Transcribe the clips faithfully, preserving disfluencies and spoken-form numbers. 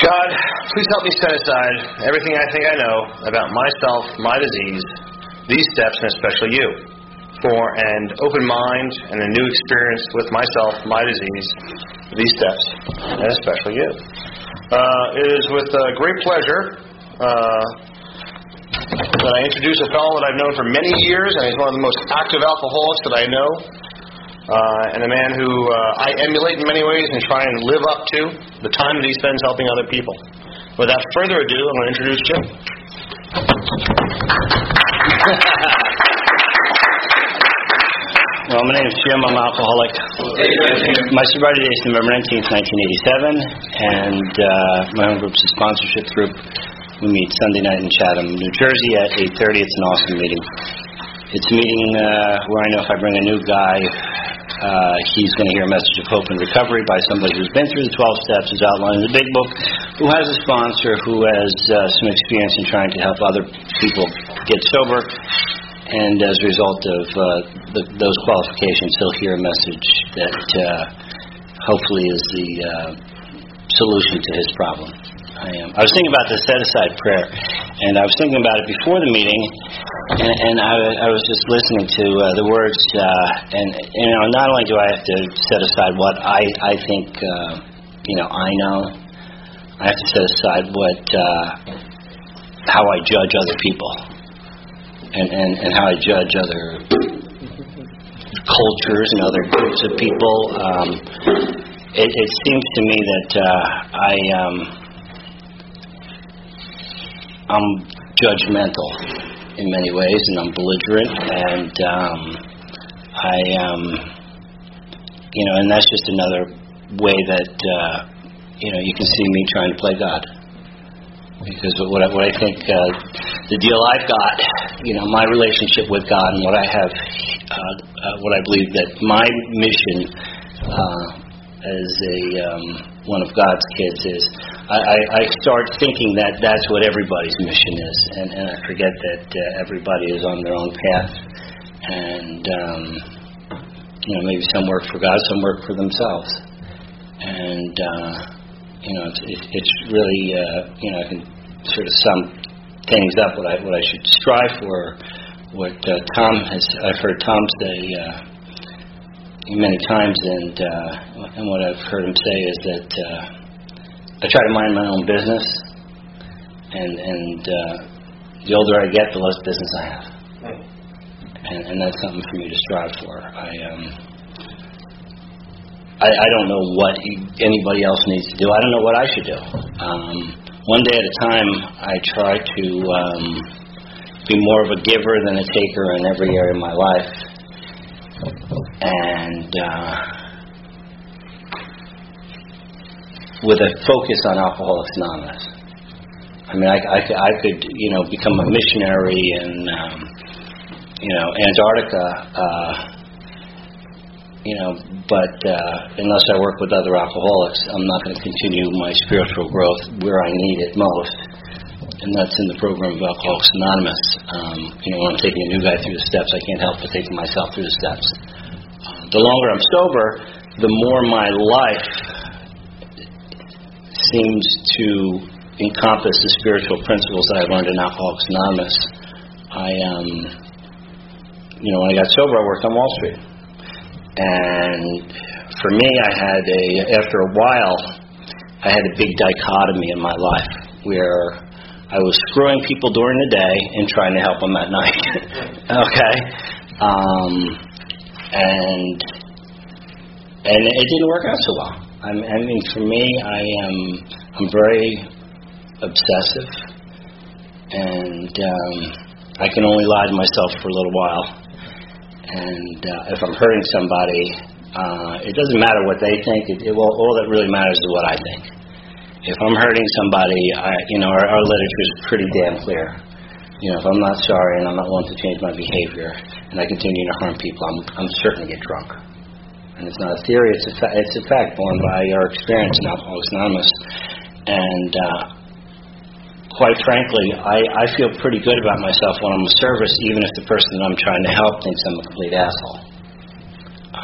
God, please help me set aside everything I think I know about myself, my disease, these steps, and especially you, for an open mind and a new experience with myself, my disease, these steps, and especially you. Uh, it is with uh, great pleasure uh, that I introduce a fellow that I've known for many years, and he's one of the most active alcoholics that I know, uh, and a man who uh, I emulate in many ways and try and live up to the time that he spends helping other people. Without further ado, I'm going to introduce Jim. Well, my name is Jim. I'm an alcoholic. My sobriety date is November nineteenth, nineteen eighty-seven, and uh, my own group's a sponsorship group. We meet Sunday night in Chatham, New Jersey at eight thirty. It's an awesome meeting. It's a meeting uh, where I know if I bring a new guy, uh, he's going to hear a message of hope and recovery by somebody who's been through the twelve steps, who's outlined in the big book, who has a sponsor, who has uh, some experience in trying to help other people get sober. And as a result of uh, the, those qualifications, he'll hear a message that uh, hopefully is the uh, solution to his problem. I am. I was thinking about the set-aside prayer, and I was thinking about it before the meeting, and, and I, I was just listening to uh, the words, uh, and you know, not only do I have to set aside what I, I think, uh, you know, I know, I have to set aside what, uh, how I judge other people. And, and, and how I judge other cultures and other groups of people. Um, it, it seems to me that uh, I, um, I'm judgmental in many ways, and I'm belligerent, and um, I, um, you know, and that's just another way that uh, you know you can see me trying to play God. Because what I, what I think, uh, the deal I've got, you know, my relationship with God and what I have, uh, uh, what I believe that my mission uh, as a um, one of God's kids is, I, I, I start thinking that that's what everybody's mission is, and, and I forget that uh, everybody is on their own path, and um, you know, maybe some work for God, some work for themselves, and. Uh, You know, it's, it, it's really, uh, you know, I can sort of sum things up, what I what I should strive for, what uh, Tom has, I've heard Tom say uh, many times, and uh, and what I've heard him say is that uh, I try to mind my own business, and, and uh, the older I get, the less business I have. And, and that's something for me to strive for. I um. I, I don't know what anybody else needs to do. I don't know what I should do. Um, one day at a time, I try to um, be more of a giver than a taker in every area of my life. And uh, with a focus on Alcoholics Anonymous. I mean, I, I, I could, you know, become a missionary in, um, you know, Antarctica, uh, you know, but uh, unless I work with other alcoholics, I'm not going to continue my spiritual growth where I need it most, and that's in the program of Alcoholics Anonymous. Um, you know, when I'm taking a new guy through the steps, I can't help but take myself through the steps. Uh, the longer I'm sober, the more my life seems to encompass the spiritual principles that I've learned in Alcoholics Anonymous. I, um, you know, when I got sober, I worked on Wall Street. And for me, I had a, after a while, I had a big dichotomy in my life where I was screwing people during the day and trying to help them at night. Okay? Um, and and it didn't work out so well. I mean, I mean, for me, I am I'm very obsessive, and um, I can only lie to myself for a little while. And uh, if I'm hurting somebody, uh, it doesn't matter what they think. It, it will, all that really matters is what I think. If I'm hurting somebody, I, you know, our, our literature is pretty damn clear. You know, if I'm not sorry and I'm not willing to change my behavior, and I continue to harm people, I'm, I'm certain to get drunk. And it's not a theory; it's a fa- it's a fact borne by our experience in Alcoholics Anonymous. And uh, quite frankly, I, I feel pretty good about myself when I'm of service, even if the person that I'm trying to help thinks I'm a complete asshole.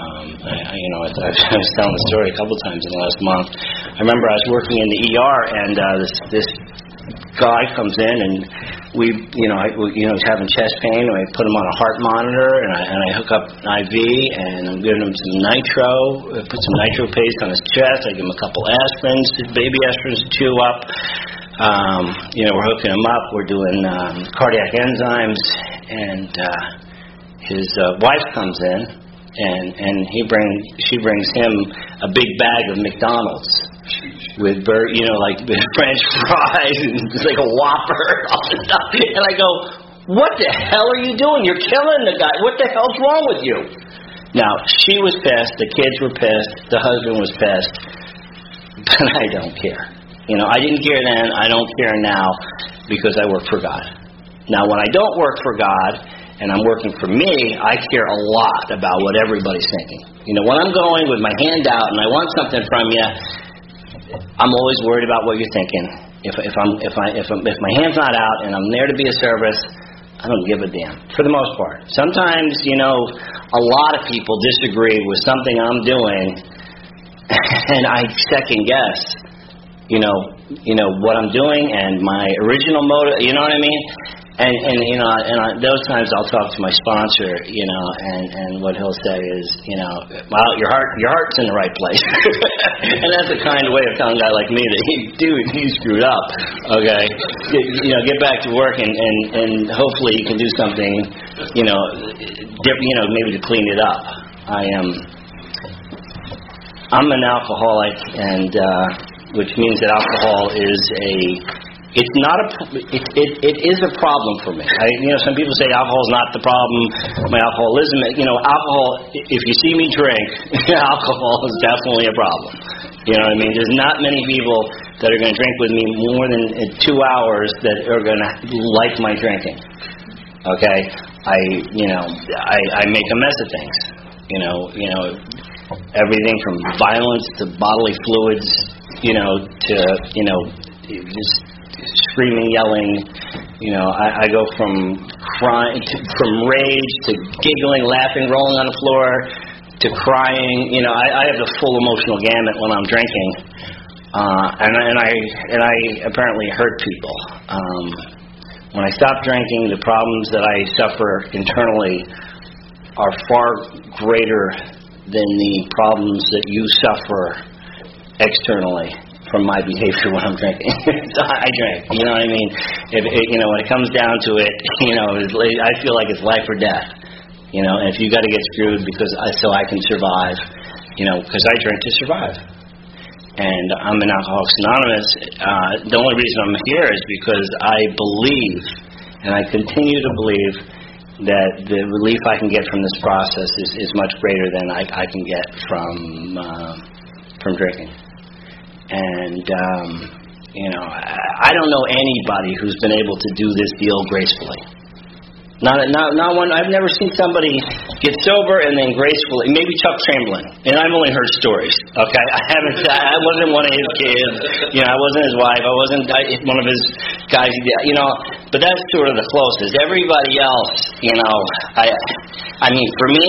Um, I, I, you know, I, I was telling the story a couple times in the last month. I remember I was working in the E R, and uh, this this guy comes in, and we, you know, I, you know, he's having chest pain, and I put him on a heart monitor, and I, and I hook up an I V, and I'm giving him some nitro, I put some nitro paste on his chest. I give him a couple aspirins, baby aspirins to chew up. Um, you know, we're hooking him up. We're doing um, cardiac enzymes, and uh, his uh, wife comes in, and and he brings she brings him a big bag of McDonald's with bur- you know, like French fries and it's like a Whopper and all this stuff. And I go, what the hell are you doing? You're killing the guy. What the hell's wrong with you? Now, she was pissed. The kids were pissed. The husband was pissed. But I don't care. You know, I didn't care then. I don't care now because I work for God. Now, when I don't work for God and I'm working for me, I care a lot about what everybody's thinking. You know, when I'm going with my hand out and I want something from you, I'm always worried about what you're thinking. If, if I'm if I if I'm, if my hand's not out and I'm there to be of service, I don't give a damn for the most part. Sometimes, you know, a lot of people disagree with something I'm doing, and I second guess, you know, you know what I'm doing and my original motive. You know what I mean? And and you know, and I, those times I'll talk to my sponsor, you know, and, and what he'll say is, you know, well, your heart your heart's in the right place, and that's a kind way of telling a guy like me that he, dude, he screwed up. Okay, you know, get back to work and, and, and hopefully you can do something, you know, dip, you know, maybe to clean it up. I am, I'm an alcoholic, and uh, which means that alcohol is a It's not a. It, it it is a problem for me. I, you know, some people say alcohol is not the problem. My alcoholism. You know, alcohol. If you see me drink, alcohol is definitely a problem. You know what I mean? There's not many people that are going to drink with me more than two hours that are going to like my drinking. Okay, I you know I, I make a mess of things. You know you know everything from violence to bodily fluids. You know to you know just. Screaming, yelling, you know, I, I go from crying, to, from rage to giggling, laughing, rolling on the floor to crying. You know, I, I have the full emotional gamut when I'm drinking, uh, and, and I and I apparently hurt people. Um, when I stop drinking, the problems that I suffer internally are far greater than the problems that you suffer externally from my behavior when I'm drinking. I drink, you know what I mean? If it, you know, when it comes down to it, you know, it's, I feel like it's life or death. You know, and if you got to get screwed because I, so I can survive, you know, because I drink to survive. And I'm an Alcoholics Anonymous. Uh, the only reason I'm here is because I believe, and I continue to believe, that the relief I can get from this process is, is much greater than I, I can get from uh, from drinking. And, um, you know, I don't know anybody who's been able to do this deal gracefully. Not, not, not one. I've never seen somebody get sober and then gracefully. Maybe Chuck Chamberlain, and I've only heard stories. Okay, I haven't. I wasn't one of his kids. You know, I wasn't his wife. I wasn't one of his guys. You know, but that's sort of the closest. Everybody else, you know, I, I mean, for me,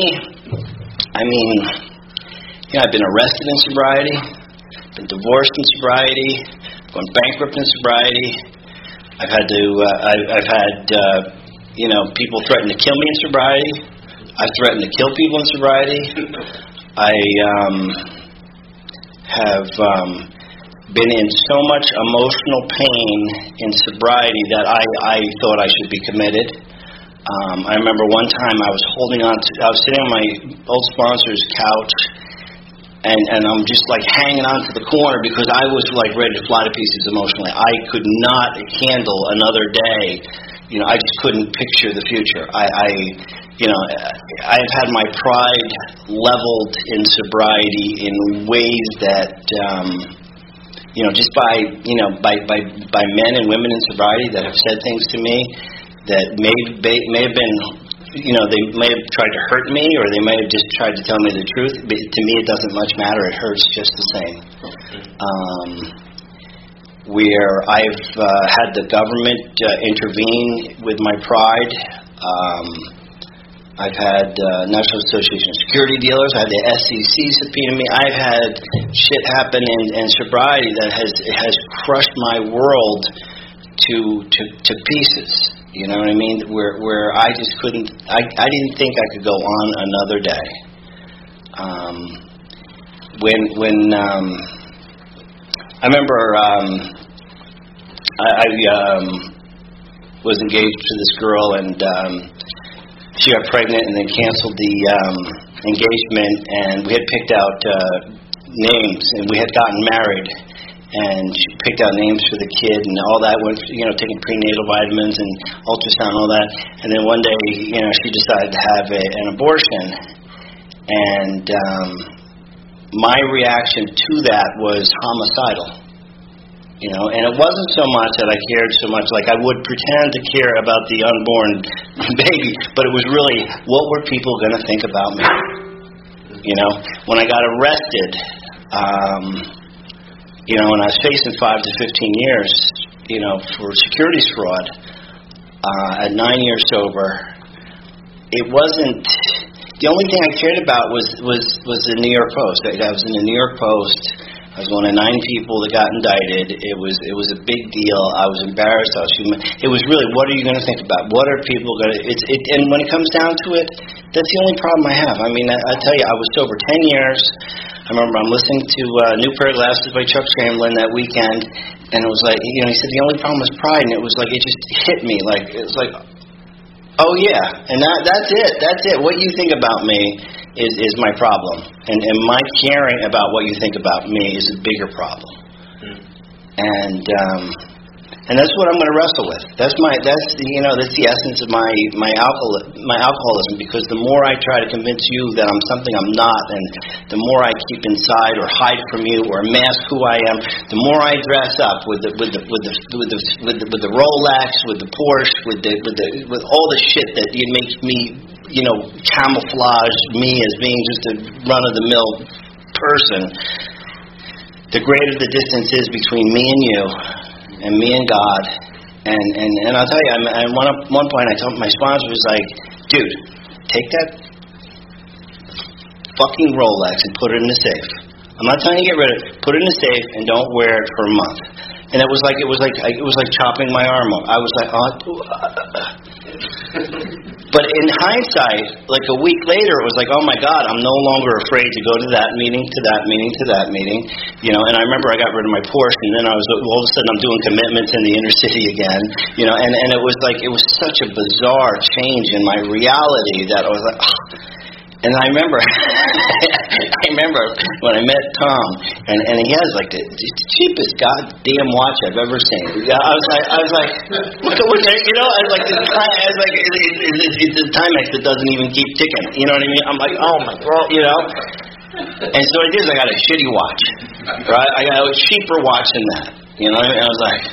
I mean, you know, I've been arrested in sobriety. Been divorced in sobriety, gone bankrupt in sobriety. I've had to, uh, I've, I've had, uh, you know, people threaten to kill me in sobriety. I've threatened to kill people in sobriety. I um, have um, been in so much emotional pain in sobriety that I, I thought I should be committed. Um, I remember one time I was holding on to, I was sitting on my old sponsor's couch. And, and I'm just like hanging on to the corner because I was like ready to fly to pieces emotionally. I could not handle another day. You know, I just couldn't picture the future. I, I you know, I've had my pride leveled in sobriety in ways that, um, you know, just by, you know, by, by, by men and women in sobriety that have said things to me that may, may, may have been, you know, they may have tried to hurt me, or they may have just tried to tell me the truth. But to me, it doesn't much matter. It hurts just the same. Um, where I've uh, had the government uh, intervene with my pride, um, I've had uh, National Association of Security Dealers. I had the S E C subpoena me. I've had shit happen in, in sobriety that has has crushed my world to to to pieces. You know what I mean? Where where I just couldn't. I I didn't think I could go on another day. Um, when when um, I remember um, I, I um, was engaged to this girl and. Um, She got pregnant and then canceled the um, engagement, and we had picked out uh, names, and we had gotten married, and she picked out names for the kid, and all that went, you know, taking prenatal vitamins and ultrasound, all that, and then one day, you know, she decided to have a, an abortion, and um, my reaction to that was homicidal. You know, and it wasn't so much that I cared so much, like I would pretend to care about the unborn baby, but it was really, what were people going to think about me? You know, when I got arrested, um, you know, and I was facing five to fifteen years, you know, for securities fraud, uh, at nine years sober, it wasn't, the only thing I cared about was, was, was the New York Post. I, I was in the New York Post. I was one of nine people that got indicted. It was it was a big deal. I was embarrassed. I was human. It was really, what are you going to think about? What are people going to? It's it. And when it comes down to it, that's the only problem I have. I mean, I, I tell you, I was sober ten years. I remember I'm listening to uh, New Pair of Glasses by Chuck Chamberlain that weekend, and it was like, you know, he said the only problem was pride, and it was like it just hit me. Like it was like, oh yeah, and that that's it. That's it. What you think about me is is my problem, and and my caring about what you think about me is a bigger problem. Mm. And um, and that's what I'm going to wrestle with. That's my that's the, you know that's the essence of my my alcohol my alcoholism. Because the more I try to convince you that I'm something I'm not, and the more I keep inside or hide from you or mask who I am, the more I dress up with the with the with the with the with the, with the Rolex, with the Porsche, with the with the with all the shit that it makes me, you know, camouflage me as being just a run-of-the-mill person, the greater the distance is between me and you, and me and God. And and, and I'll tell you, at one, one point I told my sponsor, was like, dude, take that fucking Rolex and put it in the safe. I'm not telling you to get rid of it. Put it in the safe and don't wear it for a month. And it was like it was like it was like chopping my arm off. I was like, oh. But in hindsight, like a week later, it was like, oh my God, I'm no longer afraid to go to that meeting, to that meeting, to that meeting. You know, and I remember I got rid of my Porsche, and then I was all of a sudden I'm doing commitments in the inner city again. You know, and and it was like it was such a bizarre change in my reality that I was like. Oh. And I remember, I remember when I met Tom, and, and he has like the, the cheapest goddamn watch I've ever seen. I was like, I was like, what, what, you know, I was like, this time, I was like, it, it, it, it, it's a Timex that doesn't even keep ticking. You know what I mean? I'm like, oh my God, you know. And so I did. I got a shitty watch, right? I got a cheaper watch than that. You know, and I was like.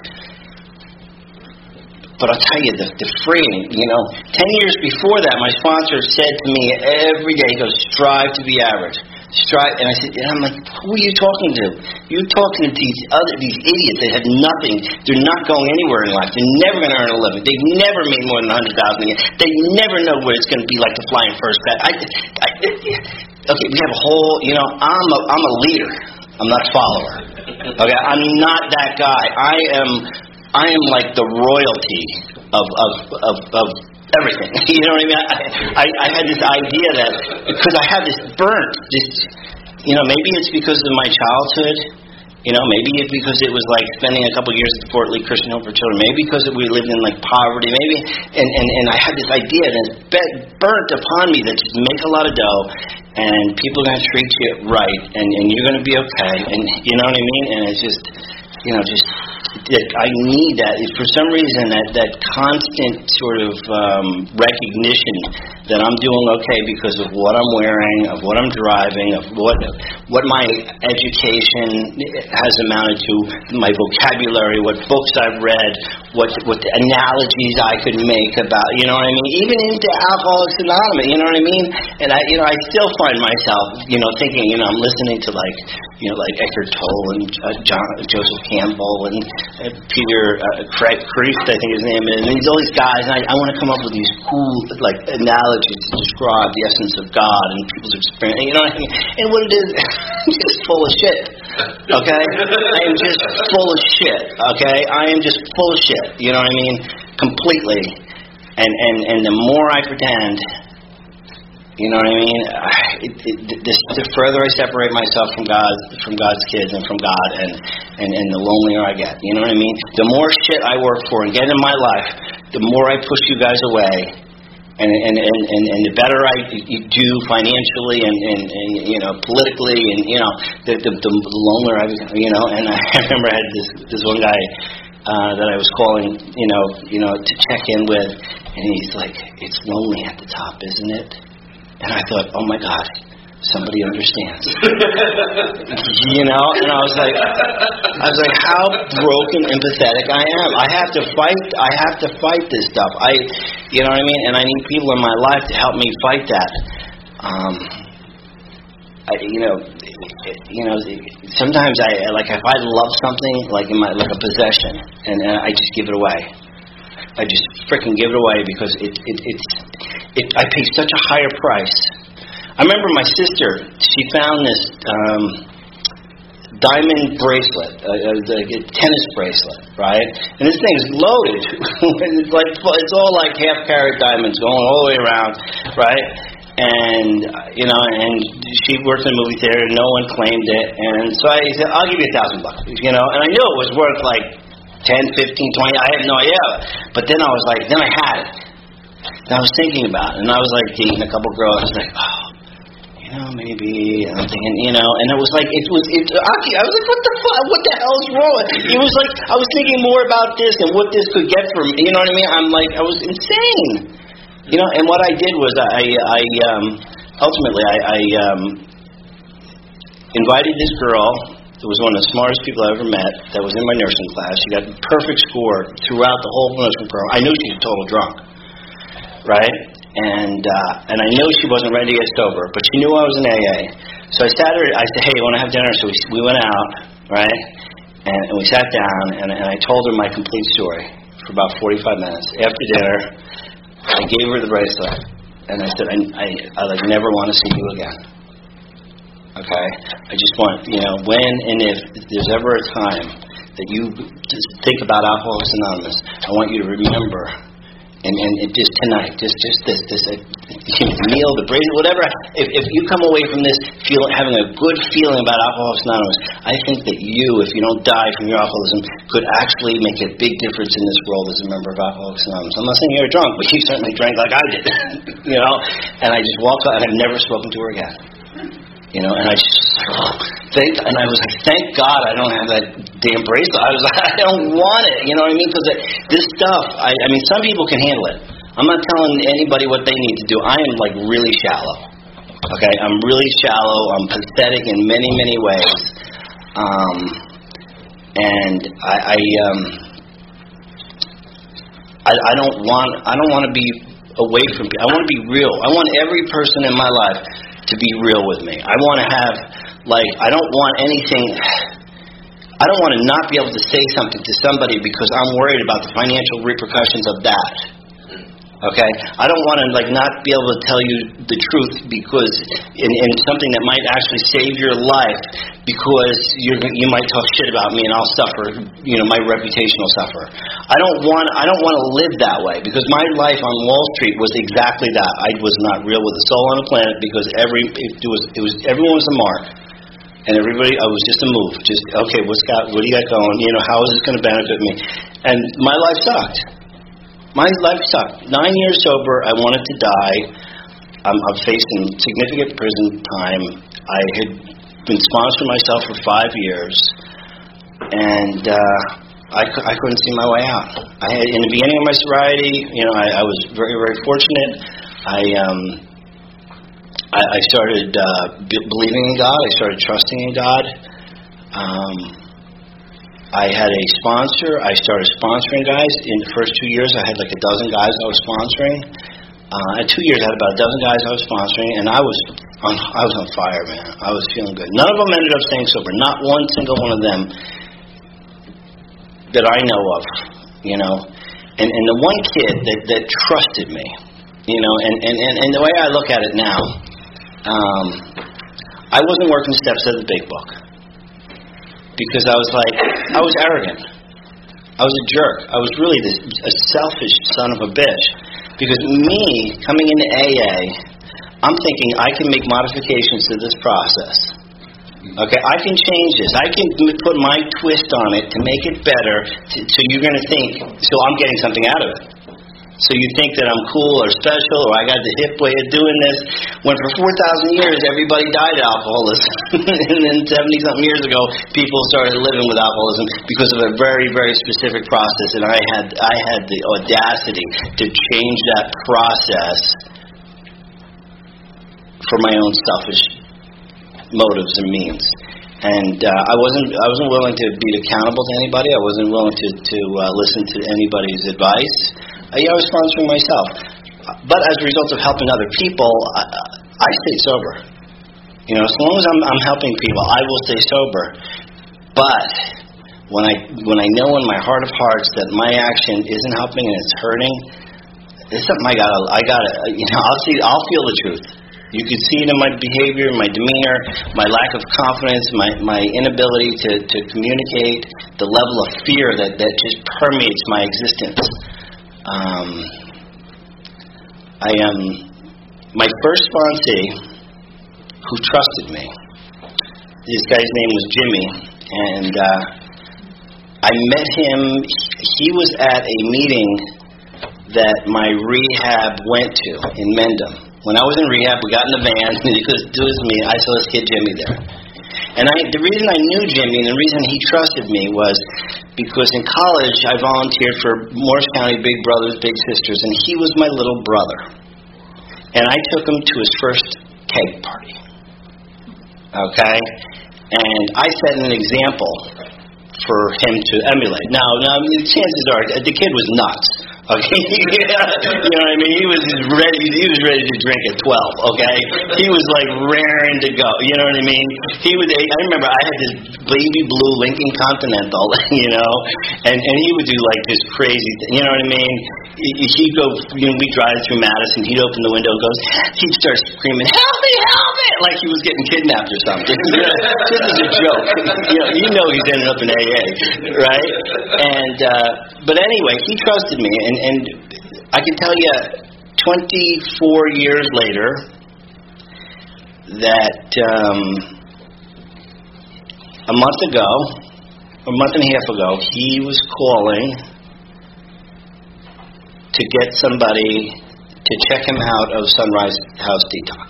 But I'll tell you, the, the freeing, you know, ten years before that, my sponsor said to me every day, he goes, strive to be average. Strive. And I said, and I'm like, who are you talking to? You're talking to these other, these idiots that have nothing. They're not going anywhere in life. They're never going to earn a living. They've never made more than one hundred thousand dollars a year. They never know what it's going to be like to fly in first class. I, I, okay, we have a whole, you know, I'm a, I'm a leader. I'm not a follower. Okay, I'm not that guy. I am... I am like the royalty of of of, of everything. You know what I mean? I, I I had this idea that because I had this burnt, this, you know, maybe it's because of my childhood. You know, maybe it's because it was like spending a couple of years at the Fort Lee Christian Home for Children. Maybe because we lived in like poverty. Maybe, and and and I had this idea that it's burnt upon me that just make a lot of dough, and people are going to treat you right, and and you're going to be okay, and you know what I mean? And it's just, you know, just. I need that. For some reason, that, that constant sort of um, recognition that I'm doing okay because of what I'm wearing, of what I'm driving, of what what my education has amounted to, my vocabulary, what books I've read, what what the analogies I could make about, you know what I mean? Even into Alcoholics Anonymous, you know what I mean? And I, you know, I still find myself, you know, thinking, you know, I'm listening to like, you know, like Eckhart Tolle and uh, John, Joseph Campbell and uh, Peter uh, Kreeft, I think his name is, and these all these guys, and I, I want to come up with these cool like analogies analogy to describe the essence of God and people's experience. You know what I mean? And what it is, I'm just full of shit. Okay? I am just full of shit. Okay? I am just full of shit. You know what I mean? Completely. And and and the more I pretend, you know what I mean? It, it, this, the further I separate myself from God, from God's kids, and from God, and, and and the lonelier I get. You know what I mean? The more shit I work for and get in my life, the more I push you guys away, and and and, and, and the better I do financially and, and, and you know politically, and you know the the, the lonelier I become. You know, and I remember I had this this one guy uh, that I was calling, you know, you know, to check in with, and he's like, "It's lonely at the top, isn't it?" And I thought, oh my God, somebody understands. You know, and I was like, I was like, how broken and pathetic I am. I have to fight. I have to fight this stuff. I, you know what I mean? And I need people in my life to help me fight that. Um, I, you know, you know. Sometimes I like if I love something, like in my like a possession, and, and I just give it away. I just freaking give it away because it, it it's it. I pay such a higher price. I remember my sister. She found this um, diamond bracelet, a, a, a tennis bracelet, right? And this thing is loaded. It's like it's all like half carat diamonds going all the way around, right? And you know, and she worked in a movie theater. And no one claimed it, and so I said, "I'll give you a thousand bucks," you know. And I knew it was worth like ten, fifteen, twenty, I had no idea. But then I was like, then I had it. And I was thinking about it. And I was like dating a couple girls. I was like, oh, you know, maybe. And I'm thinking, you know, and it was like, it was, it, I was like, what the fuck? What the hell is wrong? It was like, I was thinking more about this and what this could get for me. You know what I mean? I'm like, I was insane. You know, and what I did was I, I um, ultimately, I, I um, invited this girl. It was one of the smartest people I ever met that was in my nursing class. She got a perfect score throughout the whole nursing program. I knew she was a total drunk, right? And uh, and I knew she wasn't ready to get sober, but she knew I was in A A. So I sat her. I said, "Hey, you want to have dinner?" So we we went out, right? And, and we sat down, and, and I told her my complete story for about forty-five minutes. After dinner, I gave her the bracelet, and I said, "I I, I like never want to see you again." Okay, I just want, you know, when and if there's ever a time that you just think about Alcoholics Anonymous, I want you to remember, and and it just tonight, just just this this uh, meal, the bracelet, whatever. If if you come away from this feeling, having a good feeling about Alcoholics Anonymous, I think that you, if you don't die from your alcoholism, could actually make a big difference in this world as a member of Alcoholics Anonymous. I'm not saying you're drunk, but you certainly drank like I did, you know. And I just walked out, and I've never spoken to her again. You know, and I just oh, thank, and I was like, thank God I don't have that damn bracelet. I was like, I don't want it. You know what I mean? Because this stuff, I, I mean, some people can handle it. I'm not telling anybody what they need to do. I am like really shallow. Okay, I'm really shallow. I'm pathetic in many, many ways. Um, and I, I, um, I, I don't want, I don't want to be away from people. I want to be real. I want every person in my life to be real with me. I want to have, like, I don't want anything, I don't want to not be able to say something to somebody because I'm worried about the financial repercussions of that. Okay? I don't want to, like, not be able to tell you the truth because, in, in something that might actually save your life because you're, you might talk shit about me and I'll suffer, you know, my reputation will suffer. I don't want, I don't want to live that way because my life on Wall Street was exactly that. I was not real with a soul on the planet because every, it was, it was, everyone was a mark. And everybody, I was just a move. Just, okay, what's got, what do you got going? You know, how is this going to benefit me? And my life sucked. My life sucked. Nine years sober, I wanted to die. I'm, I'm facing significant prison time. I had been sponsoring myself for five years, and uh, I, I couldn't see my way out. I had, in the beginning of my sobriety, you know, I, I was very, very fortunate. I um, I, I started uh, b- believing in God. I started trusting in God. Um, I had a sponsor. I started sponsoring guys. In the first two years, I had like a dozen guys I was sponsoring. Uh, in two years, I had about a dozen guys I was sponsoring, and I was on, I was on fire, man. I was feeling good. None of them ended up staying sober. Not one single one of them that I know of, you know. And, and the one kid that, that trusted me, You know, and, and, and, and the way I look at it now, um, I wasn't working the steps of the big book because I was like, I was arrogant. I was a jerk. I was really this, a selfish son of a bitch. Because me, coming into A A, I'm thinking I can make modifications to this process. Okay, I can change this. I can put my twist on it to make it better, to, so you're going to think, so I'm getting something out of it. So you think that I'm cool or special, or I got the hip way of doing this, when for four thousand years everybody died of alcoholism. And then seventy-something years ago, people started living with alcoholism because of a very, very specific process, and I had I had the audacity to change that process for my own selfish motives and means. And uh, I wasn't I wasn't willing to be accountable to anybody. I wasn't willing to, to uh, listen to anybody's advice. I, I was sponsoring myself. But as a result of helping other people, I, I stayed sober. You know, as long as I'm, I'm helping people, I will stay sober. But when I when I know in my heart of hearts that my action isn't helping and it's hurting, it's something I gotta I gotta you know I'll see I'll feel the truth. You can see it in my behavior, my demeanor, my lack of confidence, my, my inability to, to communicate, the level of fear that, that just permeates my existence. Um, I am my first sponsee who trusted me. This guy's name was Jimmy, and uh, I met him. He was at a meeting that my rehab went to in Mendham. When I was in rehab, we got in the van, and he goes, do this to me. I saw this kid Jimmy there. And I, the reason I knew Jimmy and the reason he trusted me was because in college I volunteered for Morris County Big Brothers Big Sisters, and he was my little brother. And I took him to his first keg party. Okay? And I set an example for him to emulate. Now, now the chances are, the kid was nuts. Okay, yeah. You know what I mean? He was ready. He was ready to drink at twelve. Okay, he was like raring to go. You know what I mean? He was. I remember I had this baby blue Lincoln Continental. You know, and and he would do like this crazy thing. You know what I mean? He'd go. You know, we drive through Madison. He'd open the window and goes. He'd start screaming, "Help me! Help me!" Like he was getting kidnapped or something. You know, just as a joke. You know, you know he's ended up in A A, right? And uh, but anyway, he trusted me. And, and I can tell you, twenty-four years later, that um, a month ago, a month and a half ago, he was calling to get somebody to check him out of Sunrise House Detox.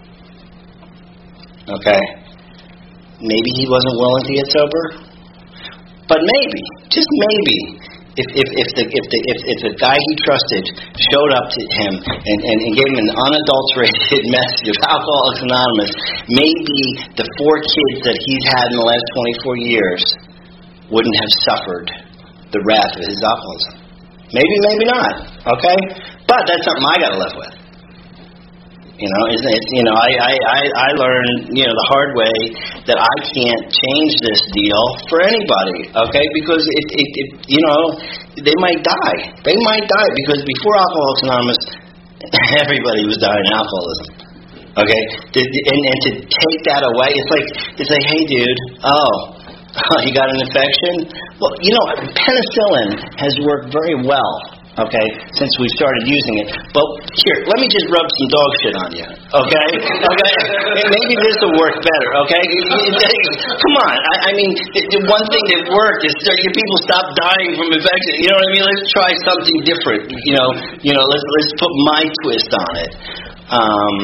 Okay? Maybe he wasn't willing to get sober, but maybe, just maybe, If if if the if the if, if the guy he trusted showed up to him and, and, and gave him an unadulterated message of Alcoholics Anonymous, maybe the four kids that he's had in the last twenty-four years wouldn't have suffered the wrath of his alcoholism. Maybe, maybe not. Okay, but that's something I got to live with. You know, it's, it's, you know, I, I, I, I learned, you know, the hard way that I can't change this deal for anybody, okay? Because it, it, it, you know, they might die. They might die because before Alcoholics Anonymous, everybody was dying of alcoholism, okay? And, and to take that away, it's like, it's like, hey, dude, oh, you got an infection? Well, you know, penicillin has worked very well. Okay, since we started using it. But here, let me just rub some dog shit on you. Okay? Okay? Maybe this will work better, okay? Come on. I, I mean, the one thing that worked is people stop dying from infection. You know what I mean? Let's try something different. You know, you know, let's let's put my twist on it. Um,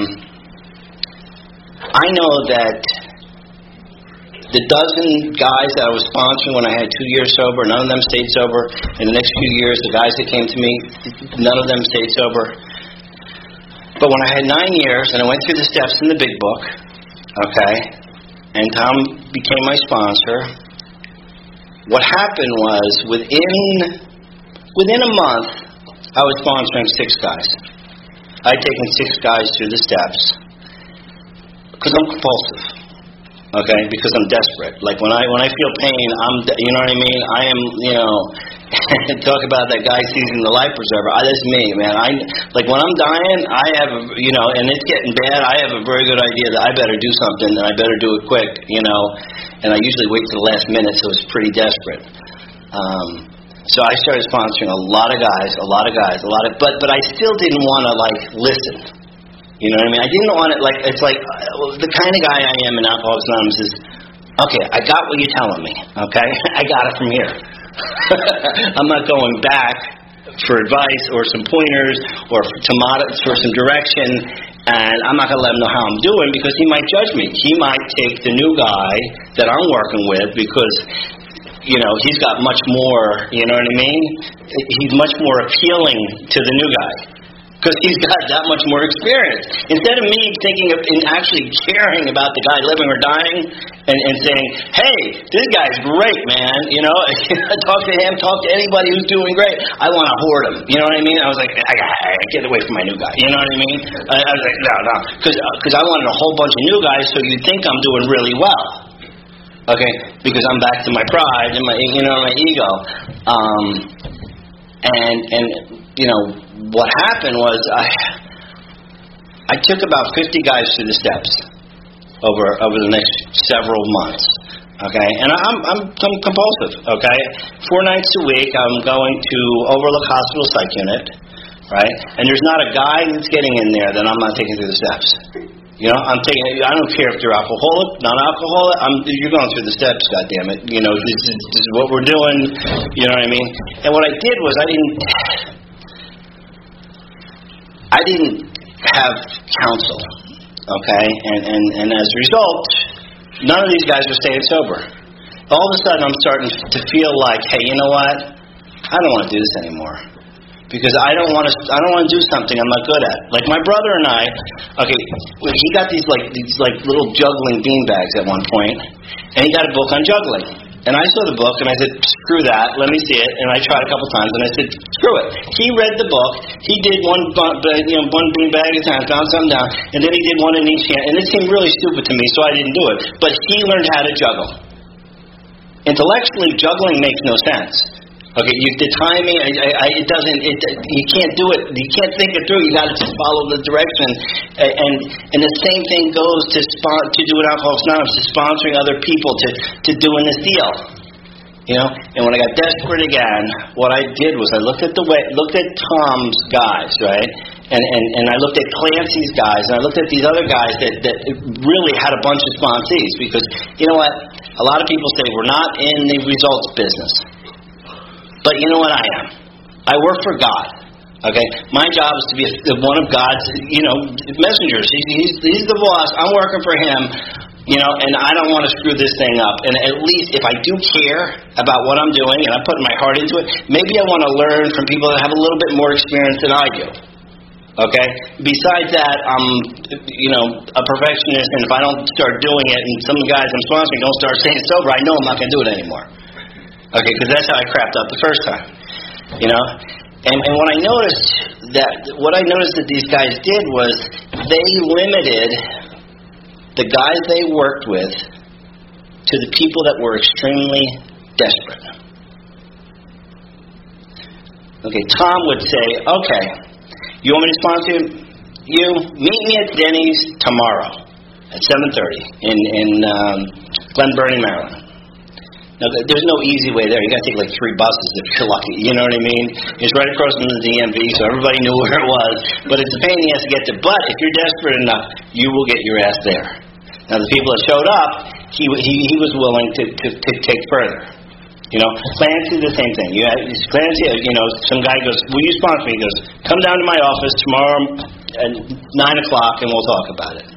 I know that the dozen guys that I was sponsoring when I had two years sober, none of them stayed sober. In the next few years, the guys that came to me, none of them stayed sober. But when I had nine years and I went through the steps in the big book, okay, and Tom became my sponsor, what happened was within within a month, I was sponsoring six guys. I'd taken six guys through the steps because I'm compulsive. Okay, because I'm desperate. Like when I when I feel pain, I'm, you know what I mean. I am, you know, talk about that guy seizing the life preserver. I, that's me, man. I like when I'm dying, I have, a, you know, and it's getting bad. I have a very good idea that I better do something, and I better do it quick, you know. And I usually wait to the last minute, so it's pretty desperate. Um, so I started sponsoring a lot of guys, a lot of guys, a lot of, but but I still didn't want to like listen. You know what I mean? I didn't want it like it's like uh, the kind of guy I am in Alcoholics Anonymous is, okay, I got what you're telling me. Okay, I got it from here. I'm not going back for advice or some pointers or to mod- for some direction, and I'm not going to let him know how I'm doing because he might judge me. He might take the new guy that I'm working with because, you know, he's got much more, you know what I mean? He's much more appealing to the new guy because he's got that much more experience. Instead of me thinking of and actually caring about the guy living or dying and, and saying, hey, this guy's great, man, you know, talk to him, talk to anybody who's doing great. I want to hoard him, you know what I mean? I was like, I gotta get away from my new guy, you know what I mean? I, I was like, no, no, because because I wanted a whole bunch of new guys so you think I'm doing really well, okay, because I'm back to my pride and my, you know, my ego. Um, and, and you know, what happened was I I took about fifty guys through the steps over over the next several months. Okay, and I'm I'm, I'm compulsive. Okay, four nights a week I'm going to Overlook Hospital Psych Unit, right? And there's not a guy that's getting in there that I'm not taking through the steps. You know, I'm taking. I don't care if they're alcoholic, non-alcoholic. I'm you're going through the steps. God damn it! You know, this is, this is what we're doing. You know what I mean? And what I did was I didn't. I didn't have counsel, okay? And, and, and as a result, none of these guys are staying sober. All of a sudden, I'm starting to feel like, hey, you know what? I don't want to do this anymore. Because I don't want to I don't want to do something I'm not good at. Like my brother and I, okay, he got these like these like little juggling beanbags at one point, and he got a book on juggling. And I saw the book, and I said, screw that, let me see it. And I tried a couple times, and I said, screw it. He read the book. He did one you know, one beanbag at a time, found something down, and then he did one in each hand. And it seemed really stupid to me, so I didn't do it. But he learned how to juggle. Intellectually, juggling makes no sense. Okay, you, the timing, I, I, it doesn't, it, you can't do it, you can't think it through, you got to just follow the direction. And and the same thing goes to spon- to doing Alcoholics Anonymous, to sponsoring other people, to, to doing this deal. You know, and when I got desperate again, what I did was I looked at the way, looked at Tom's guys, right? And, and, and I looked at Clancy's guys, and I looked at these other guys that, that really had a bunch of sponsees. Because, you know what, a lot of people say we're not in the results business. But you know what I am? I work for God. Okay? My job is to be one of God's, you know, messengers. He's, he's, he's the boss. I'm working for him, you know, and I don't want to screw this thing up. And at least if I do care about what I'm doing and I'm putting my heart into it, maybe I want to learn from people that have a little bit more experience than I do. Okay? Besides that, I'm, you know, a perfectionist, and if I don't start doing it and some guys I'm sponsoring don't start staying sober, I know I'm not going to do it anymore. Okay, because that's how I crapped up the first time, you know. And and what I noticed that what I noticed that these guys did was they limited the guys they worked with to the people that were extremely desperate. Okay, Tom would say, "Okay, you want me to sponsor you? Meet me at Denny's tomorrow at seven thirty in in um, Glen Burnie, Maryland." Now, there's no easy way there. You got to take like three buses if you're lucky. You know what I mean? It's right across from the D M V, so everybody knew where it was. But it's a pain in the ass to get there. But if you're desperate enough, you will get your ass there. Now, the people that showed up, he he, he was willing to, to, to take further. You know, Clancy, the same thing. You had, Clancy, you know, some guy goes, "Will you sponsor me?" He goes, "Come down to my office tomorrow at nine o'clock, and we'll talk about it."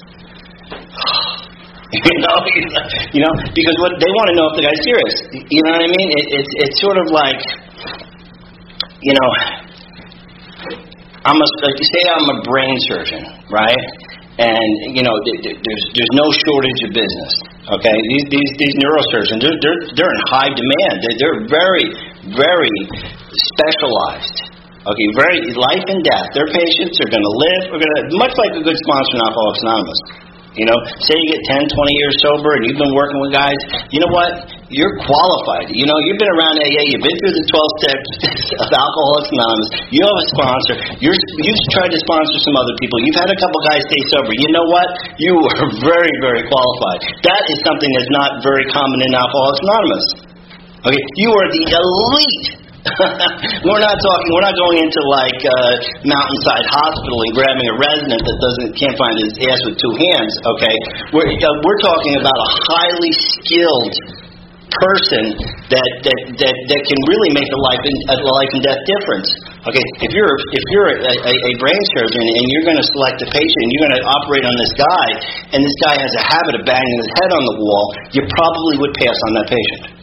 You know, you know, because what they want to know if the guy's serious. You know what I mean? It, it's it's sort of like, you know, I'm a like say I'm a brain surgeon, right? And you know, th- th- there's there's no shortage of business. Okay, these these these neurosurgeons, they're they're they're in high demand. They're, they're very very specialized. Okay, very life and death. Their patients are going to live. Are going to much like a good sponsor in Alcoholics Anonymous. You know, say you get ten, twenty years sober and you've been working with guys, you know what? You're qualified. You know, you've been around A A, you've been through the twelve steps of Alcoholics Anonymous, you have a sponsor, you're, you've tried to sponsor some other people, you've had a couple guys stay sober. You know what? You are very, very qualified. That is something that's not very common in Alcoholics Anonymous. Okay, you are the elite. We're not talking. We're not going into like uh, Mountainside Hospital and grabbing a resident that doesn't can't find his ass with two hands. Okay, we're uh, we're talking about a highly skilled person that that that, that can really make a life and a life and death difference. Okay, if you're if you're a, a, a brain surgeon and you're going to select a patient and you're going to operate on this guy, and this guy has a habit of banging his head on the wall, you probably would pass on that patient.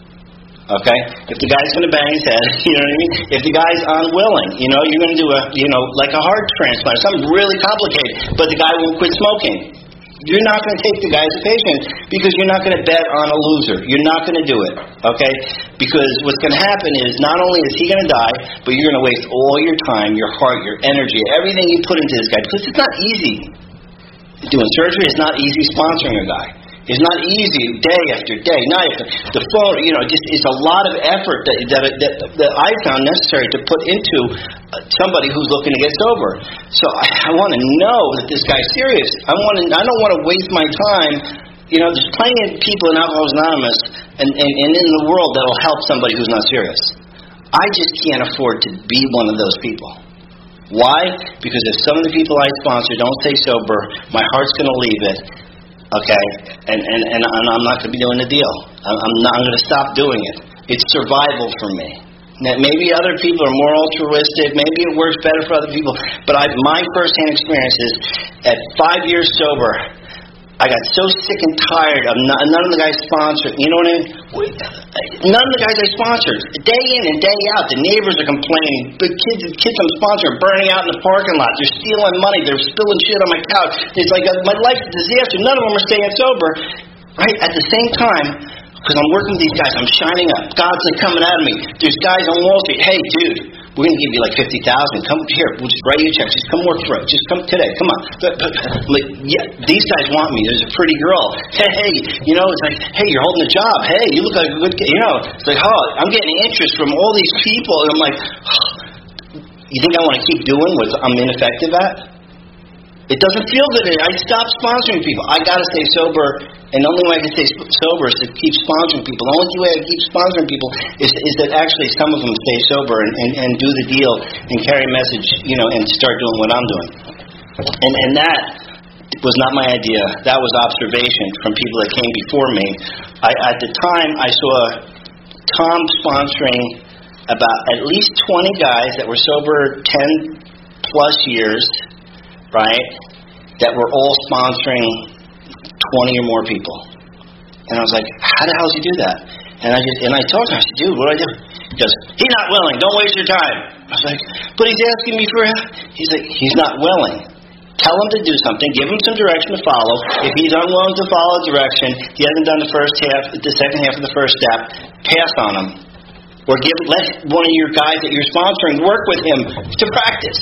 Okay? If the guy's going to bang his head, you know what I mean? If the guy's unwilling, you know, you're going to do a, you know, like a heart transplant, something really complicated, but the guy won't quit smoking. You're not going to take the guy as a patient because you're not going to bet on a loser. You're not going to do it. Okay? Because what's going to happen is not only is he going to die, but you're going to waste all your time, your heart, your energy, everything you put into this guy. Because it's not easy. Doing surgery is not easy sponsoring a guy. It's not easy day after day, night after the phone. You know, just it's a lot of effort that that that, that I found necessary to put into somebody who's looking to get sober. So I, I want to know that this guy's serious. I want to. I don't want to waste my time. You know, there's plenty of people in Alcoholics Anonymous and, and, and in the world that will help somebody who's not serious. I just can't afford to be one of those people. Why? Because if some of the people I sponsor don't stay sober, my heart's going to leave it. Okay, and, and, and I'm not going to be doing the deal. I'm not I'm going to stop doing it. It's survival for me. Now, maybe other people are more altruistic. Maybe it works better for other people. But I, my first-hand experience is at five years sober, I got so sick and tired of none, none of the guys sponsored. You know what I mean? None of the guys I sponsored, day in and day out, the neighbors are complaining. The kids, the kids I'm sponsoring are burning out in the parking lot. They're stealing money. They're spilling shit on my couch. It's like a, my life's a disaster. None of them are staying sober. Right? At the same time, because I'm working with these guys, I'm shining up. God's like coming at me. There's guys on Wall Street. Hey, dude. We're going to give you like fifty thousand dollars. Come here. We'll just write you a check. Just come work for it. Just come today. Come on. But, but, like, yeah, these guys want me. There's a pretty girl. Hey, hey, you know, it's like, hey, you're holding a job. Hey, you look like a good kid. You know, it's like, oh, I'm getting interest from all these people. And I'm like, oh, you think I want to keep doing what I'm ineffective at? It doesn't feel good. I stopped sponsoring people. I got to stay sober. And the only way I can stay sober is to keep sponsoring people. The only way I can keep sponsoring people is, is that actually some of them stay sober and, and, and do the deal and carry a message, you know, and start doing what I'm doing. And, and that was not my idea. That was observation from people that came before me. I, at the time, I saw Tom sponsoring about at least twenty guys that were sober ten plus years, right, that were all sponsoring twenty or more people. And I was like, how the hell does he do that? And I just and I told him, I said, dude, what do I do? He goes, he's not willing, don't waste your time. I was like, but he's asking me for help. He's like, he's not willing. Tell him to do something, give him some direction to follow. If he's unwilling to follow direction, he hasn't done the first half, the second half of the first step, pass on him. Or give let one of your guys that you're sponsoring work with him to practice.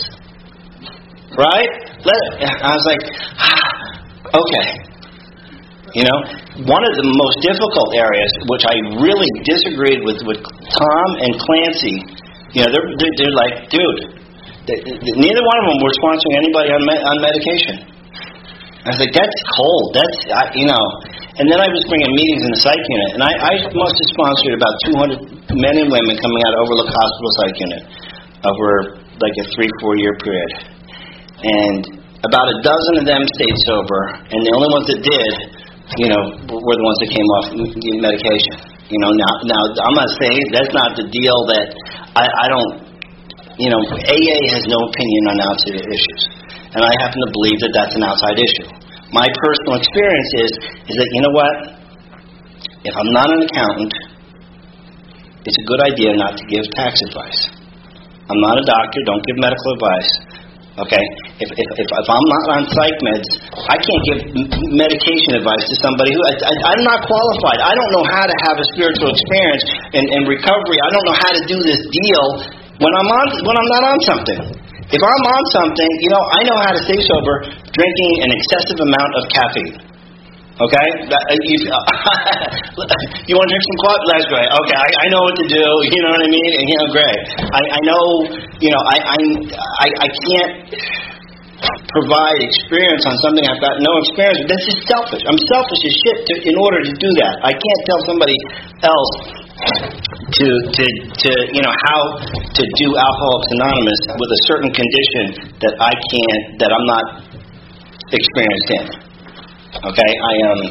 Right? Let I was like, ah, okay. You know, one of the most difficult areas, which I really disagreed with, with Tom and Clancy, you know, they're they're, they're like, dude, they, they, neither one of them were sponsoring anybody on me, on medication. I was like, that's cold. That's I, you know. And then I was bringing meetings in the psych unit, and I, I must have sponsored about two hundred men and women coming out of Overlook Hospital psych unit over like a three four year period, and about a dozen of them stayed sober, and the only ones that did, you know, were the ones that came off medication. You know, now, now I'm not saying that's not the deal that I, I don't, you know, A A has no opinion on outside issues. And I happen to believe that that's an outside issue. My personal experience is, is that, you know what, if I'm not an accountant, it's a good idea not to give tax advice. I'm not a doctor, don't give medical advice. Okay, if, if if if I'm not on psych meds, I can't give medication advice to somebody who I, I, I'm not qualified. I don't know how to have a spiritual experience and, and recovery. I don't know how to do this deal when I'm on when I'm not on something. If I'm on something, you know, I know how to stay sober drinking an excessive amount of caffeine. Okay? That, uh, you, uh, you want to drink some coffee? That's great. Okay, I, I know what to do. You know what I mean? And, you know, great. I, I know, you know, I, I, I, I can't provide experience on something I've got no experience with. That's just selfish. I'm selfish as shit to, in order to do that. I can't tell somebody else to, to, to, you know, how to do Alcoholics Anonymous with a certain condition that I can't, that I'm not experienced in. Okay, I um.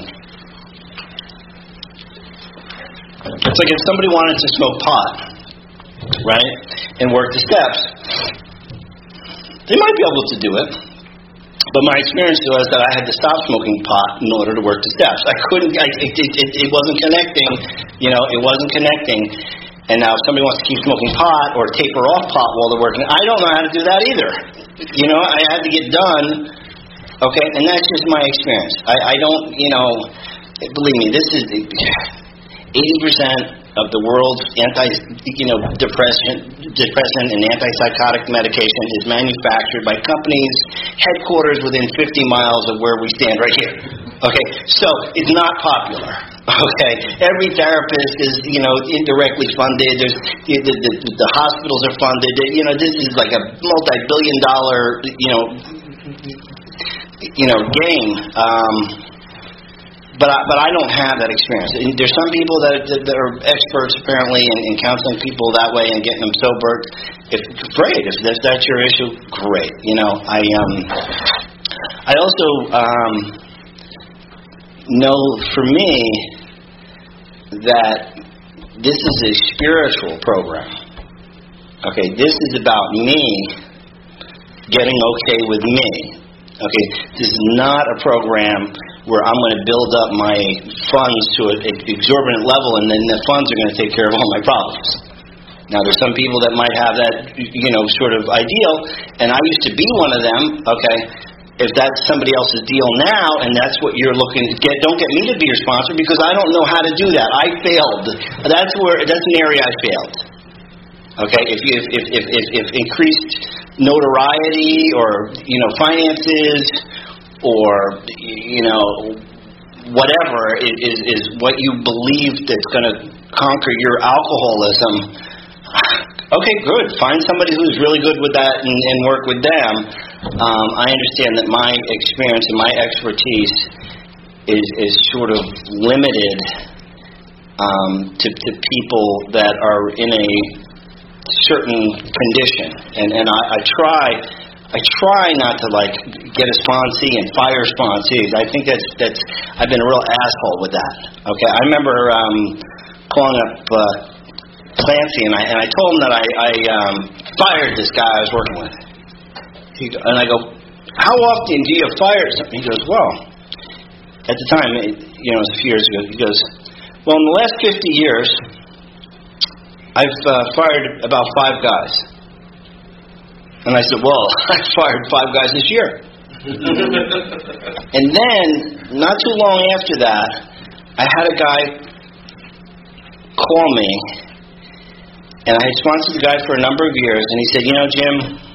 It's like if somebody wanted to smoke pot, right, and work the steps, they might be able to do it. But my experience was that I had to stop smoking pot in order to work the steps. I couldn't. I, it, it, it wasn't connecting. You know, it wasn't connecting. And now if somebody wants to keep smoking pot or taper off pot while they're working, I don't know how to do that either. You know, I had to get done. Okay, and that's just my experience. I, I don't, you know, believe me, this is eighty percent of the world's anti, you know, depression, depressant and antipsychotic medication is manufactured by companies headquarters within fifty miles of where we stand right here. Okay, so it's not popular. Okay, every therapist is, you know, indirectly funded. There's the, the, the, the hospitals are funded. You know, this is like a multi-billion dollar, you know, you know, game. Um, But I, but I don't have that experience. And there's some people that, that, that are experts apparently in, in counseling people that way and getting them sober. If great, if that's, that's your issue, great. You know, I um, I also um, know for me that this is a spiritual program. Okay, this is about me getting okay with me. Okay, this is not a program where I'm going to build up my funds to an exorbitant level, and then the funds are going to take care of all my problems. Now, there's some people that might have that, you know, sort of ideal, and I used to be one of them. Okay, if that's somebody else's deal now, and that's what you're looking to get, don't get me to be your sponsor because I don't know how to do that. I failed. That's where that's an area I failed. Okay, if you, if if if, if, if increased notoriety or, you know, finances or, you know, whatever is, is, is what you believe that's going to conquer your alcoholism, okay, good. Find somebody who's really good with that and, and work with them. Um, I understand that my experience and my expertise is, is sort of limited um, to, to people that are in a certain condition, and and I, I try I try not to like get a sponsee and fire sponsees. I think that's that's I've been a real asshole with that. Okay, I remember um, calling up uh, Clancy and I and I told him that I, I um, fired this guy I was working with. He, and I go, how often do you fire something? He goes, well, at the time, it, you know, it was a few years ago. He goes, well, in the last fifty years. I've uh, fired about five guys. And I said, well, I fired five guys this year. And then, not too long after that, I had a guy call me, and I had sponsored the guy for a number of years, and he said, you know, Jim,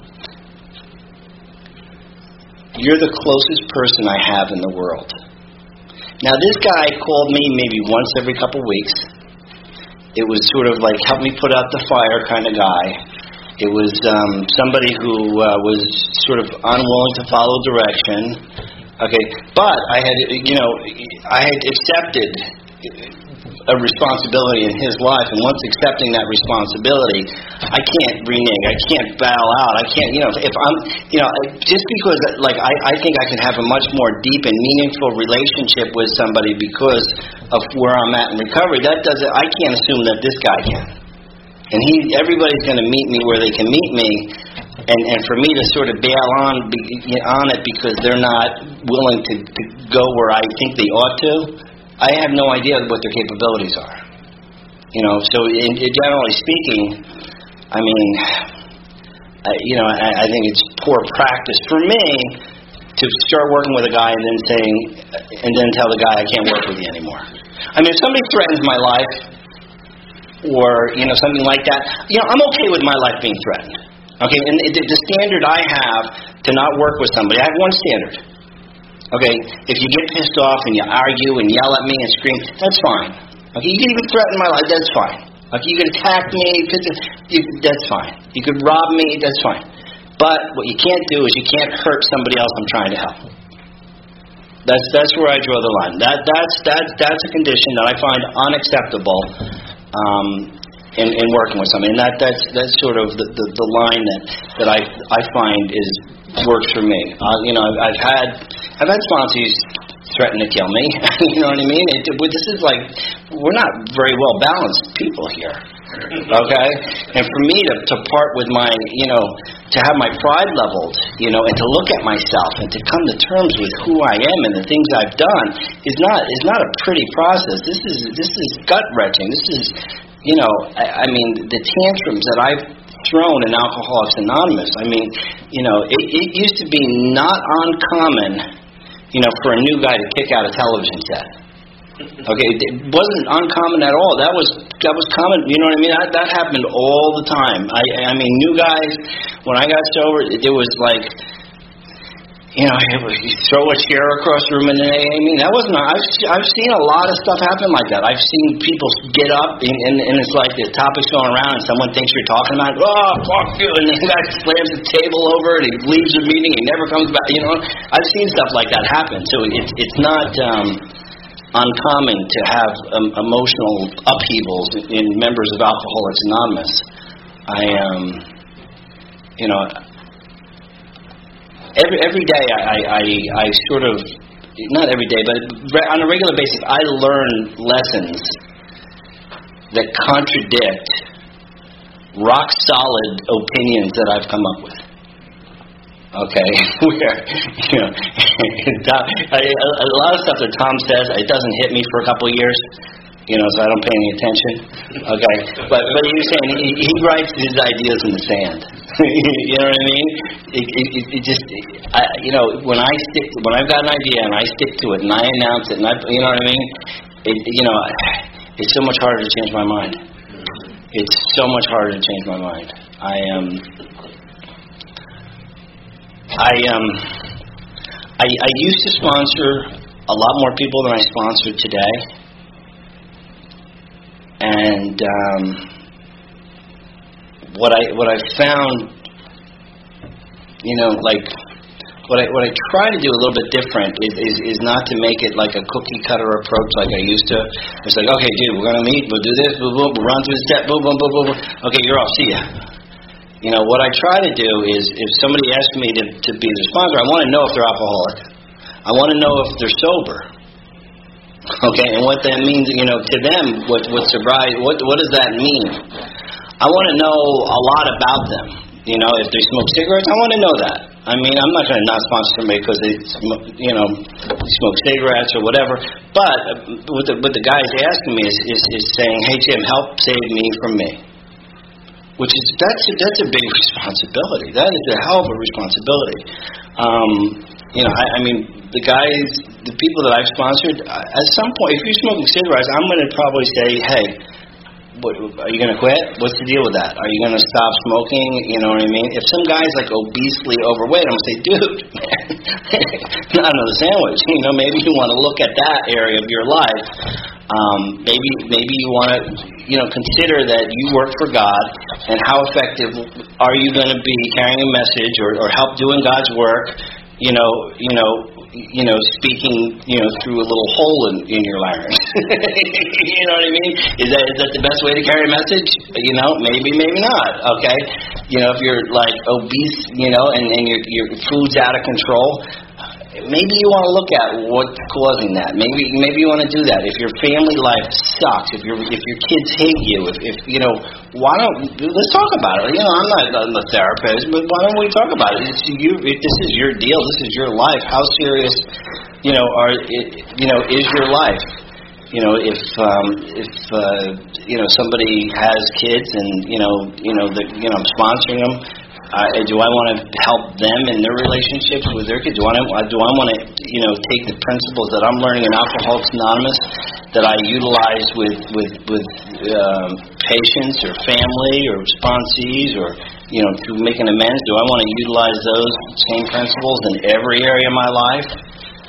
you're the closest person I have in the world. Now, this guy called me maybe once every couple weeks. It was sort of like help me put out the fire kind of guy. It was um, somebody who uh, was sort of unwilling to follow direction. Okay, but I had, you know, I had accepted a responsibility in his life, and once accepting that responsibility, I can't renege. I can't bow out. I can't, you know, if I'm, you know, just because, like, I, I think I can have a much more deep and meaningful relationship with somebody because of where I'm at in recovery. That doesn't. I can't assume that this guy can. And he, everybody's going to meet me where they can meet me, and and for me to sort of bail on be, on it because they're not willing to, to go where I think they ought to. I have no idea what their capabilities are. You know, so in, in generally speaking, I mean, I, you know, I, I think it's poor practice for me to start working with a guy and then saying, and then tell the guy I can't work with you anymore. I mean, if somebody threatens my life, or you know, something like that, you know, I'm okay with my life being threatened. Okay, and the, the standard I have to not work with somebody, I have one standard. Okay, if you get pissed off and you argue and yell at me and scream, that's fine. Okay, you can even threaten my life, that's fine. Okay, you can attack me, you, that's fine. You could rob me, that's fine. But what you can't do is you can't hurt somebody else I'm trying to help. That's that's where I draw the line. That that's that's that's a condition that I find unacceptable um, in, in working with somebody, and that that's that's sort of the, the, the line that, that I I find is works for me. Uh, you know, I've, I've had I've had sponsors threaten to kill me. You know what I mean? It, this is like we're not very well balanced people here. Okay, and for me to, to part with my, you know, to have my pride leveled, you know, and to look at myself and to come to terms with who I am and the things I've done is not is not a pretty process. This is this is gut wrenching. This is, you know, I, I mean, the tantrums that I've thrown in Alcoholics Anonymous. I mean, you know, it, it used to be not uncommon, you know, for a new guy to kick out a television set. Okay, it wasn't uncommon at all. That was that was common. You know what I mean? That, that happened all the time. I I mean, new guys. When I got sober, it, it was like, you know, it was, you throw a chair across the room in an A A meeting. That wasn't. I've I've seen a lot of stuff happen like that. I've seen people get up and, and, and it's like the topic's going around and someone thinks you're talking about it. Oh, fuck you! And the guy slams the table over and he leaves the meeting. He never comes back. You know, I've seen stuff like that happen. So it's it's not. Um, uncommon to have um, emotional upheavals in members of Alcoholics Anonymous. I um, you know, every every day I, I, I sort of, not every day, but on a regular basis, I learn lessons that contradict rock solid opinions that I've come up with. Okay, where, you know, a lot of stuff that Tom says, it doesn't hit me for a couple of years, you know, so I don't pay any attention. Okay, but but you're saying he, he writes his ideas in the sand. You know what I mean? It, it, it just, I, you know, when I stick, when I've got an idea and I stick to it and I announce it, and I, you know what I mean? It, you know, it's so much harder to change my mind. It's so much harder to change my mind. I am. Um, I um I, I used to sponsor a lot more people than I sponsor today, and um, what I what I found, you know, like what I what I try to do a little bit different is, is, is not to make it like a cookie cutter approach like I used to. It's like, okay, dude, we're gonna meet, we'll do this, boom, boom, we'll run through the step, boom, boom, boom, boom, boom. Okay, you're off. See ya. You know, what I try to do is, if somebody asks me to, to be the sponsor, I want to know if they're alcoholic. I want to know if they're sober. Okay, and what that means, you know, to them, what what sobriety, what what does that mean? I want to know a lot about them. You know, if they smoke cigarettes, I want to know that. I mean, I'm not going to not sponsor somebody because they, smoke, you know, smoke cigarettes or whatever. But what the, what the guy's asking me is, is, is saying, hey, Jim, help save me from me. Which is, that's a, that's a big responsibility. That is a hell of a responsibility. Um, you know, I, I mean, the guys, the people that I've sponsored, at some point, if you're smoking cigarettes, I'm going to probably say, hey, what, are you going to quit? What's the deal with that? Are you going to stop smoking? You know what I mean? If some guy's like obesely overweight, I'm going to say, dude, man, not another sandwich. You know, maybe you want to look at that area of your life. Um, maybe maybe you want to, you know, consider that you work for God, and how effective are you going to be carrying a message or, or help doing God's work? You know, you know, you know, speaking, you know, through a little hole in, in your larynx. You know what I mean? Is that is that the best way to carry a message? You know, maybe, maybe not. Okay, you know, if you're like obese, you know, and, and your your food's out of control. Maybe you want to look at what's causing that. Maybe maybe you want to do that. If your family life sucks, if your if your kids hate you, if, if you know, why don't let's talk about it. You know, I'm not I'm a therapist, but why don't we talk about it? It's you. It, this is your deal. This is your life. How serious, you know, are it, you know is your life? You know, if um, if uh, you know somebody has kids and you know you know that you know I'm sponsoring them. Uh, do I want to help them in their relationships with their kids? Do I, do I want to, you know, take the principles that I'm learning in Alcoholics Anonymous that I utilize with with with um, patients or family or sponsees or, you know, through making amends? Do I want to utilize those same principles in every area of my life?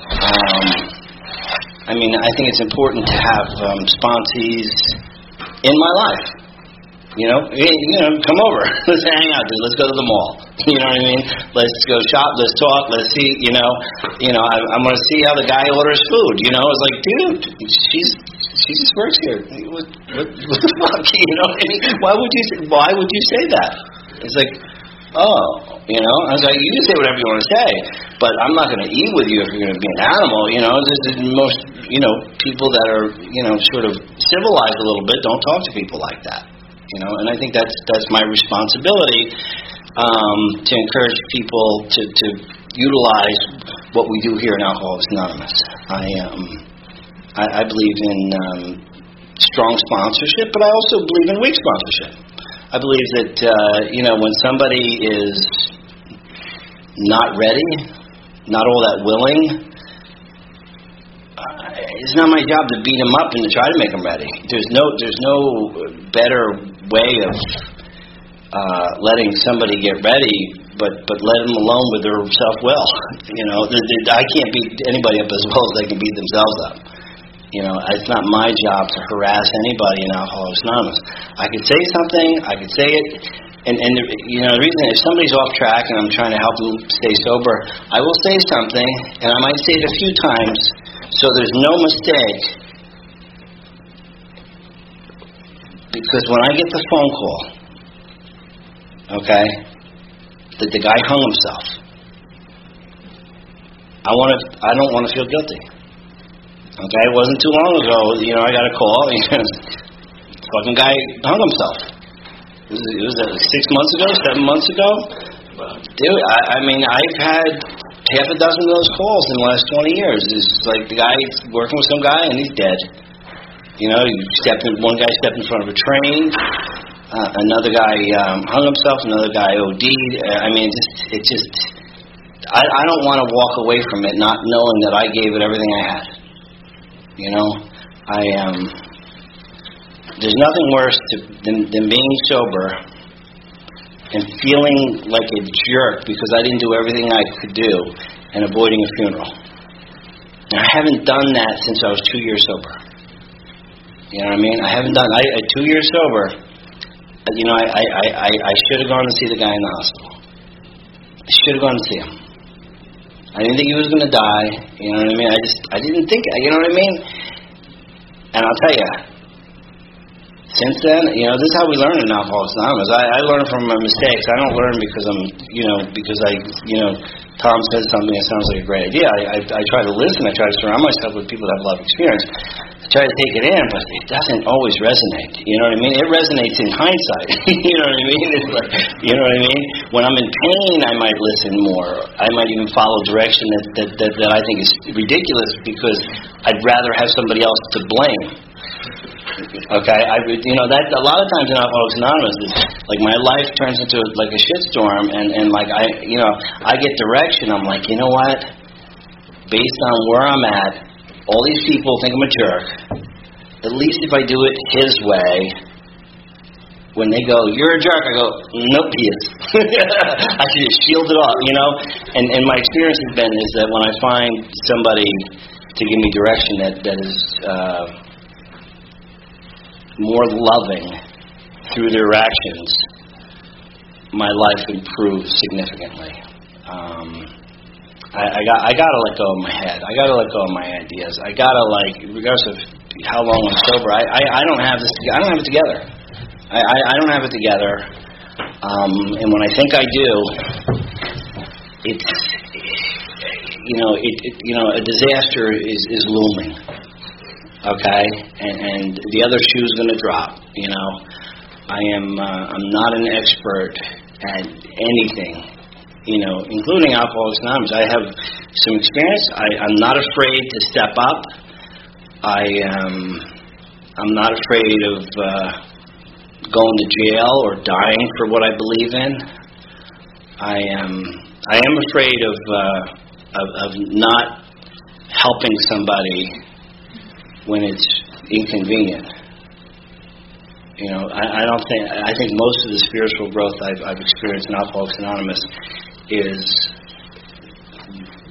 Um, I mean, I think it's important to have um, sponsees in my life. You know, hey, you know, come over. Let's hang out, dude. Let's go to the mall. You know what I mean? Let's go shop. Let's talk. Let's see. You know, you know. I, I'm going to see how the guy orders food. You know, it's like, dude, she's she just works here. What, what, what the fuck? You know what I mean? Why would you? Why would you say that? It's like, oh, you know. I was like, you can say whatever you want to say, but I'm not going to eat with you if you're going to be an animal. You know, this is most. You know, people that are you know sort of civilized a little bit don't talk to people like that. You know, and I think that's that's my responsibility um, to encourage people to, to utilize what we do here in Alcoholics Anonymous. I um, I, I believe in um, strong sponsorship, but I also believe in weak sponsorship. I believe that uh, you know when somebody is not ready, not all that willing. It's not my job to beat them up and to try to make them ready. There's no, there's no better way of uh, letting somebody get ready, but but let them alone with their self-will. You know, I can't beat anybody up as well as they can beat themselves up. You know, it's not my job to harass anybody in Alcoholics Anonymous. I could say something, I could say it, and and you know, the reason if somebody's off track and I'm trying to help them stay sober, I will say something, and I might say it a few times. So there's no mistake, because when I get the phone call, okay, that the guy hung himself, I want to. I don't want to feel guilty. Okay, it wasn't too long ago. You know, I got a call. You know, fucking guy hung himself. It was, it was uh, six months ago, seven months ago. Dude, I, I mean, I've had half a dozen of those calls in the last twenty years. It's like the guy's working with some guy and he's dead. You know, you step in, one guy stepped in front of a train, uh, another guy um, hung himself, another guy O D'd. I mean, it just, it just I, I don't want to walk away from it not knowing that I gave it everything I had. You know, I um, there's nothing worse to, than, than being sober and feeling like a jerk because I didn't do everything I could do and avoiding a funeral. And I haven't done that since I was two years sober. You know what I mean? I haven't done, I, I two years sober, you know, I, I, I, I should have gone to see the guy in the hospital. I should have gone to see him. I didn't think he was going to die. You know what I mean? I just, I didn't think, you know what I mean? And I'll tell you, since then, you know, this is how we learn in Alcoholics Anonymous. I, I learn from my mistakes. I don't learn because I'm, you know, because I, you know, Tom says something that sounds like a great idea. I, I, I try to listen. I try to surround myself with people that have a lot of experience. I try to take it in, but it doesn't always resonate. You know what I mean? It resonates in hindsight. You know what I mean? It's like, you know what I mean? When I'm in pain, I might listen more. I might even follow direction that that, that, that I think is ridiculous because I'd rather have somebody else to blame. Okay, I you know that a lot of times in Alcoholics Anonymous, is like my life turns into like a shitstorm, and and like I you know I get direction. I'm like, you know what? Based on where I'm at, all these people think I'm a jerk. At least if I do it his way, when they go, you're a jerk, I go, nope, he is. I should just shield it off, you know. And and my experience has been is that when I find somebody to give me direction that that is. Uh, more loving through their actions, my life improves significantly. Um, I, I got I gotta let go of my head. I gotta let go of my ideas. I gotta like, regardless of how long I'm sober, I, I, I don't have this. I don't have it together. I, I, I don't have it together. Um, and when I think I do, it's you know it, it you know a disaster is, is looming. Okay, and, and the other shoe's going to drop. You know, I am. Uh, I'm not an expert at anything. You know, including Alcoholics Anonymous. I have some experience. I, I'm not afraid to step up. I um, I'm not afraid of uh, going to jail or dying for what I believe in. I am. I am afraid of uh, of, of not helping somebody when it's inconvenient. You know, I, I don't think, I think most of the spiritual growth I've, I've experienced in Alcoholics Anonymous is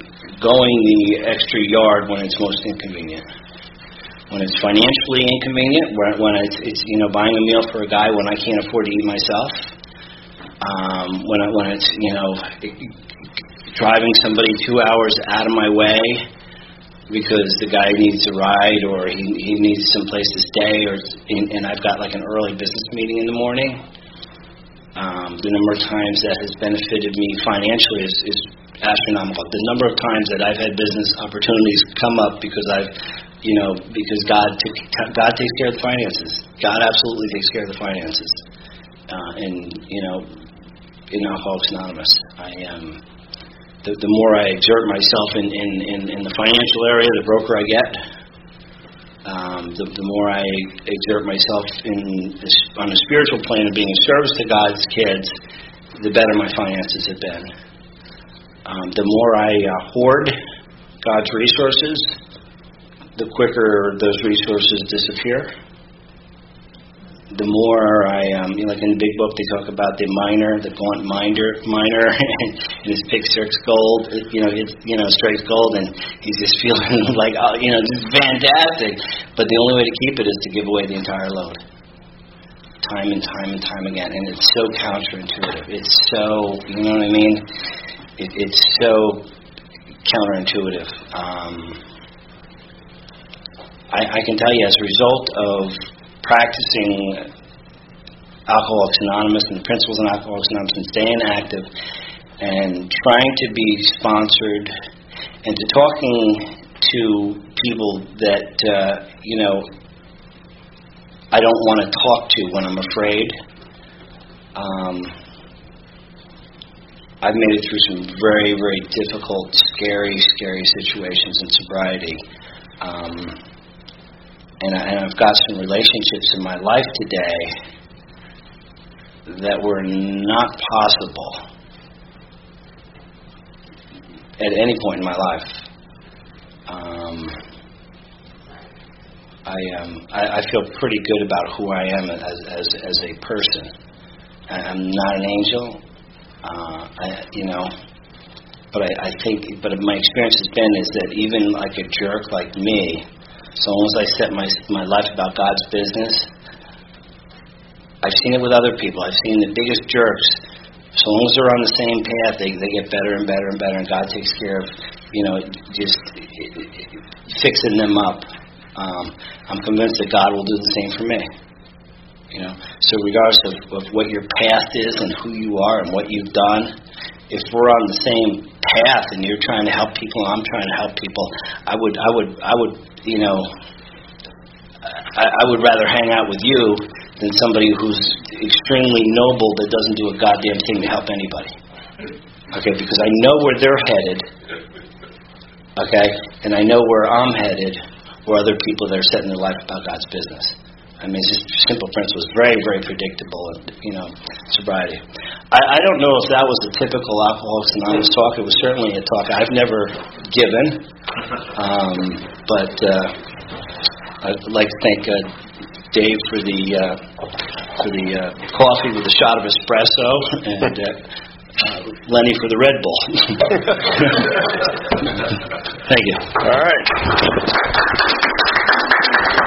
going the extra yard when it's most inconvenient. When it's financially inconvenient, when, when it's, it's you know buying a meal for a guy when I can't afford to eat myself. Um, when I, when it's you know driving somebody two hours out of my way because the guy needs a ride or he he needs some place to stay, or and, and I've got like an early business meeting in the morning. Um, the number of times that has benefited me financially is, is astronomical. The number of times that I've had business opportunities come up because I've you know, because God took, God takes care of the finances. God absolutely takes care of the finances. Uh, and you know, in Alcoholics Anonymous, I um, the, the more I exert myself in, in, in, in the financial area, the broker I get. Um, the, the more I exert myself in on a spiritual plane of being of service to God's kids, the better my finances have been. Um, the more I uh, hoard God's resources, the quicker those resources disappear. The more I, um, you know, like in the big book, they talk about the miner, the blunt miner, miner, and his pick strikes gold. You know, it's you know strikes gold, and he's just feeling like, oh, you know, this is fantastic. But the only way to keep it is to give away the entire load, time and time and time again. And it's so counterintuitive. It's so, you know what I mean? It, it's so counterintuitive. Um, I, I can tell you, as a result of practicing Alcoholics Anonymous and the principles in Alcoholics Anonymous and staying active and trying to be sponsored and to talking to people that, uh, you know, I don't want to talk to when I'm afraid. Um, I've made it through some very, very difficult, scary, scary situations in sobriety. Um, And, I, and I've got some relationships in my life today that were not possible at any point in my life. Um, I, um, I I feel pretty good about who I am as as, as a person. I'm not an angel, uh, I, you know. But I, I think, but my experience has been is that even like a jerk like me, so long as I set my my life about God's business, I've seen it with other people. I've seen the biggest jerks. So long as they're on the same path, they they get better and better and better, and God takes care of, you know, just fixing them up. Um, I'm convinced that God will do the same for me. You know, so regardless of, of what your path is and who you are and what you've done, if we're on the same path and you're trying to help people and I'm trying to help people, I would I would I would you know I, I would rather hang out with you than somebody who's extremely noble that doesn't do a goddamn thing to help anybody. Okay, because I know where they're headed. Okay, and I know where I'm headed, or other people that are setting their life about God's business. I mean, it's just simple principles, very, very predictable, you know, sobriety. I, I don't know if that was a typical Alcoholics Anonymous talk. It was certainly a talk I've never given, um, but uh, I'd like to thank uh, Dave for the uh, for the uh, coffee with a shot of espresso, and uh, uh, Lenny for the Red Bull. Thank you. All right.